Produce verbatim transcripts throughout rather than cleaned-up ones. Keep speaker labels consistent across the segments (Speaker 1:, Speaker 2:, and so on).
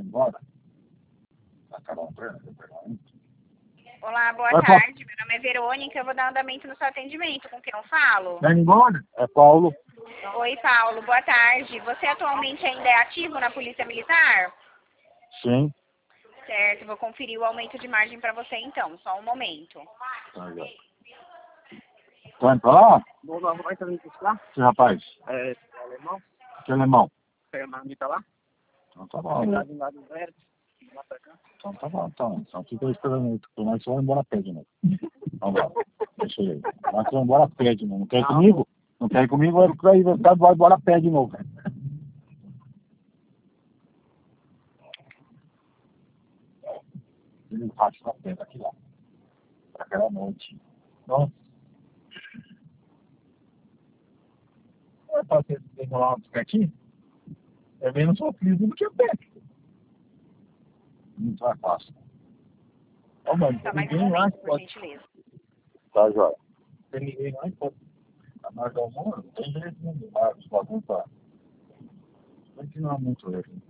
Speaker 1: embora. Tá acabando, né?
Speaker 2: Olá, boa
Speaker 1: Vai,
Speaker 2: tarde. Meu nome é Verônica. Eu vou dar andamento no seu atendimento. Com quem eu falo?
Speaker 1: Vai embora? É Paulo.
Speaker 2: Oi, Paulo. Boa tarde. Você atualmente ainda é ativo na Polícia Militar?
Speaker 1: Sim.
Speaker 2: Certo. Vou conferir o aumento de margem para você, então. Só um momento.
Speaker 1: Tá, já. Tá indo pra lá?
Speaker 3: Não, não, vai também buscar?
Speaker 1: Esse rapaz?
Speaker 3: É, alemão.
Speaker 1: Que alemão?
Speaker 3: Pega a marmita lá.
Speaker 1: Então tá bom.
Speaker 3: Lá
Speaker 1: Né?
Speaker 3: do lado verde. Lá pra cá.
Speaker 1: Então tá bom, então. Então fica aí esperando aí. Mas você vai embora a pé de novo. Vamos lá. Deixa ele aí. Mas você vai embora a pé de novo. Não quer ir comigo? Não quer ir comigo? Vai, vai, vai, vai embora a pé de novo. Ele bate na pé daqui lá. Pra aquela noite. Nossa. É pra você demorar um bicicletinho? É menos sofrido do que a pé. Não tá fácil. Ó, mano,
Speaker 2: Tá
Speaker 1: tem
Speaker 2: mais um
Speaker 1: ninguém lá
Speaker 2: momento,
Speaker 1: que
Speaker 2: por
Speaker 1: pode.
Speaker 2: gentileza.
Speaker 1: Tá, joia. Tem ninguém lá que pode. A marca do mundo, não tem jeito nenhum de marca, só contar. Vai ensinar muito ele.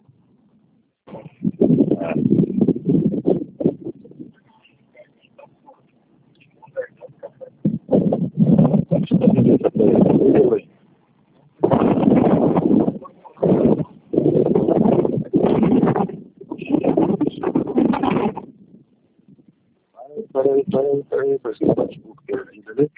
Speaker 1: Peraí, peraí, peraí, pra esse notebook dele, entendeu?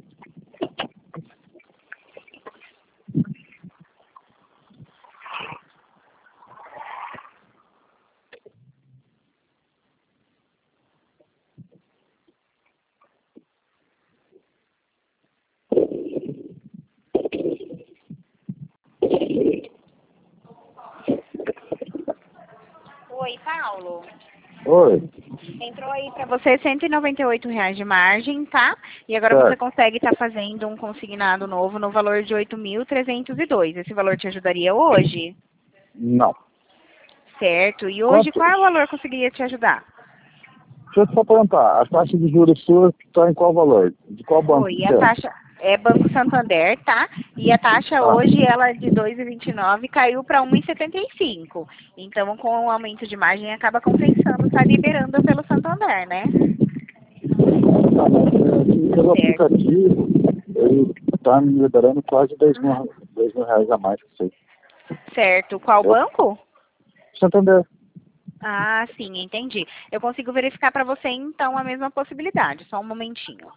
Speaker 2: Oi, Paulo.
Speaker 1: Oi.
Speaker 2: Entrou aí para você cento e noventa e oito reais de margem, tá? E agora
Speaker 1: Certo.
Speaker 2: você consegue estar fazendo um consignado novo no valor de oito mil trezentos e dois. Esse valor te ajudaria hoje?
Speaker 1: Não.
Speaker 2: Certo. E hoje
Speaker 1: Quanto?
Speaker 2: qual valor conseguiria te ajudar?
Speaker 1: Deixa eu só perguntar, a taxa de juros sua está em qual valor? De qual banco
Speaker 2: Oi,
Speaker 1: que
Speaker 2: a
Speaker 1: é?
Speaker 2: taxa é Banco Santander, tá? E a taxa
Speaker 1: Ah,
Speaker 2: hoje, ela é de dois vírgula vinte e nove, caiu para um vírgula setenta e cinco. Então, com o aumento de margem, acaba compensando, tá liberando pelo Santander, né?
Speaker 1: tá, mas é, aqui pelo
Speaker 2: Certo.
Speaker 1: aplicativo, ele está me liberando quase dez mil, dez mil reais a mais que sei.
Speaker 2: Certo. Qual
Speaker 1: Eu,
Speaker 2: banco?
Speaker 1: Santander.
Speaker 2: Ah, sim, entendi. Eu consigo verificar para você, então, a mesma possibilidade. Só um momentinho.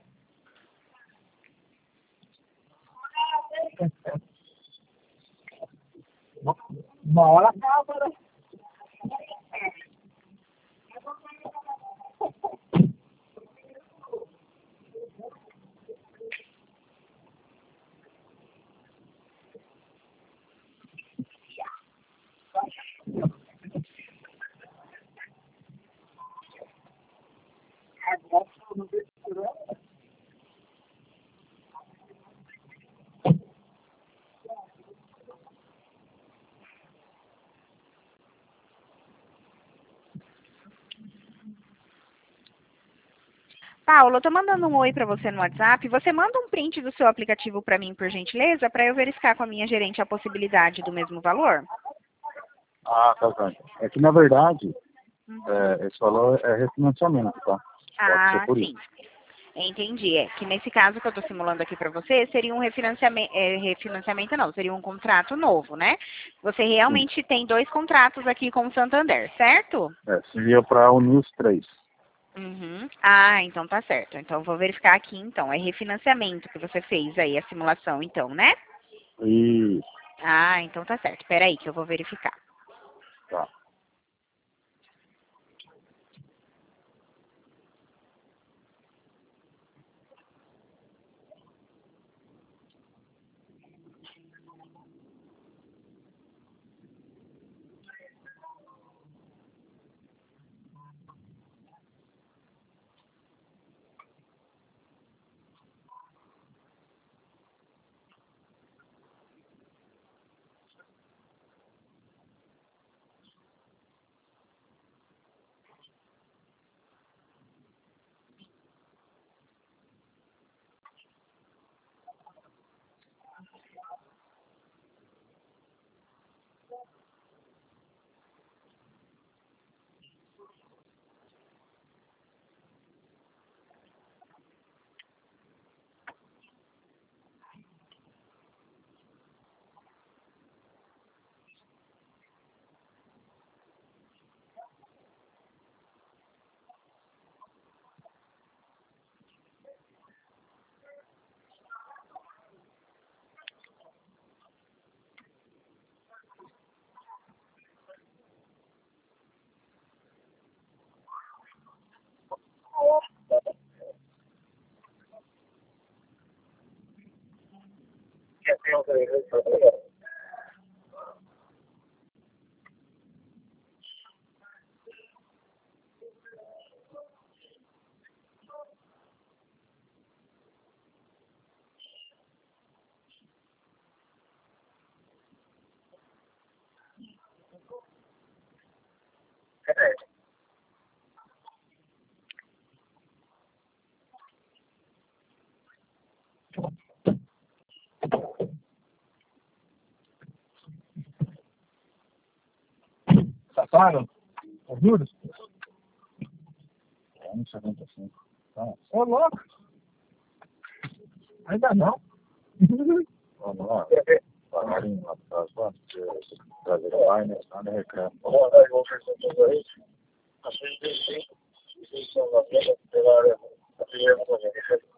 Speaker 1: Uma hora acaba, né?
Speaker 2: Paulo, eu tô mandando um oi para você no WhatsApp. Você manda um print do seu aplicativo para mim, por gentileza, para eu verificar com a minha gerente a possibilidade do mesmo valor?
Speaker 1: Ah, tá bem. É que na verdade,
Speaker 2: Uhum.
Speaker 1: é, esse valor é refinanciamento, tá? Pode ser
Speaker 2: Ah,
Speaker 1: por
Speaker 2: sim.
Speaker 1: isso.
Speaker 2: Entendi. É que nesse caso que eu estou simulando aqui para você, seria um refinanciamento, é, refinanciamento não, seria um contrato novo, né? Você
Speaker 1: Sim.
Speaker 2: realmente tem dois contratos aqui com o Santander, certo?
Speaker 1: É, seria para unir os três.
Speaker 2: Uhum. Ah, então tá certo. Então vou verificar aqui então. É refinanciamento que você fez aí, a simulação, então, né?
Speaker 1: Isso,
Speaker 2: Ah, então tá certo. Espera aí que eu vou verificar.
Speaker 1: tá. Sacaram? Ouviu? É um setenta e cinco. Ô, louco! Ainda não. Vamos lá. Devagarinho lá atrás, vamos. Trazer a pai, né? Senão ele reclama. Assim, sim, sim. Sim, são da minha, pela área.